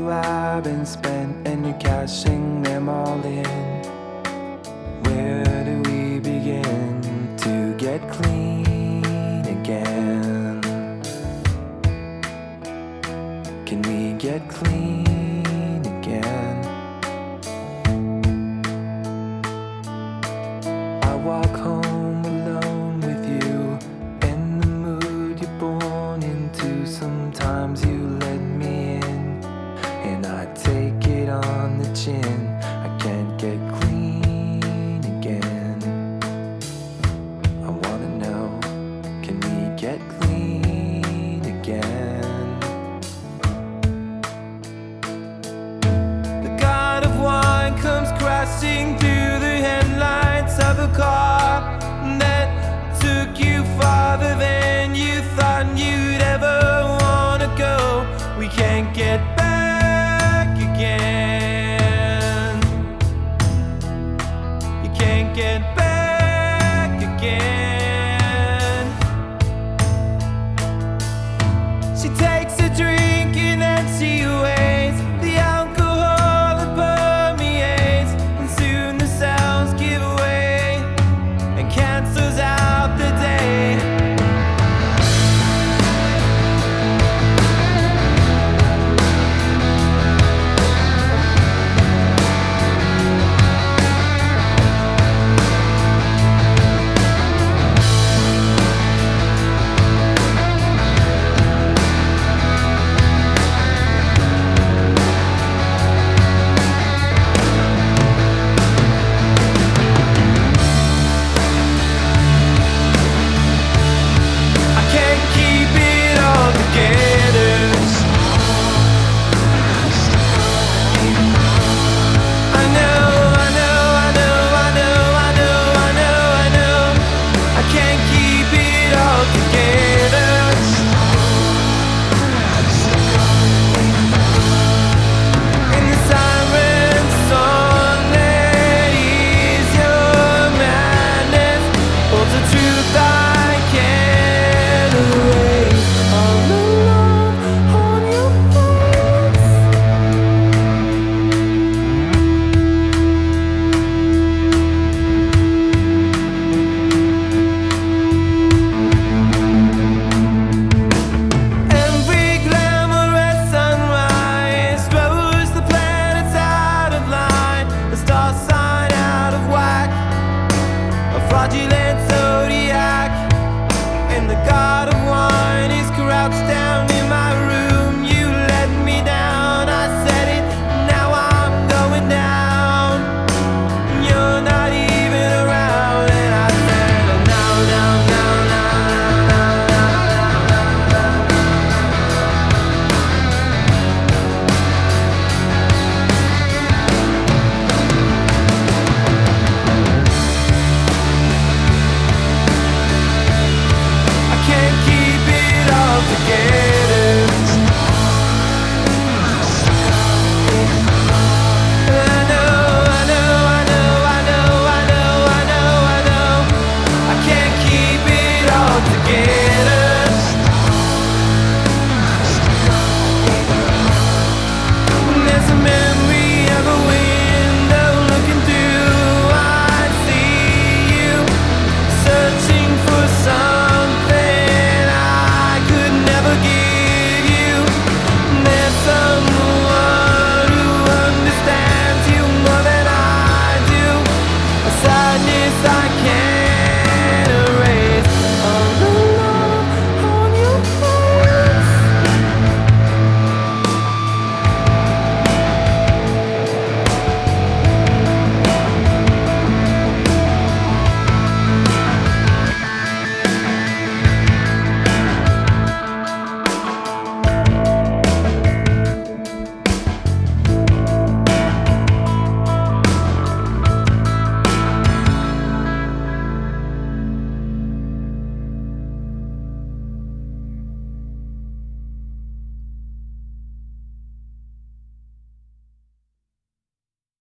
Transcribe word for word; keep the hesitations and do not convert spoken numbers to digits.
you have been spent and you're cashing them all in. Where do we begin to get clean again? Can we get clean again? I walk home alone with you, in the mood you're born into. Sometimes you let me in, and I take it on the chin. I can't get clean again. I wanna know, can we get clean again? The god of wine comes crashing through the headlights of a car that took you farther than you thought you'd ever wanna go. We can't get back again.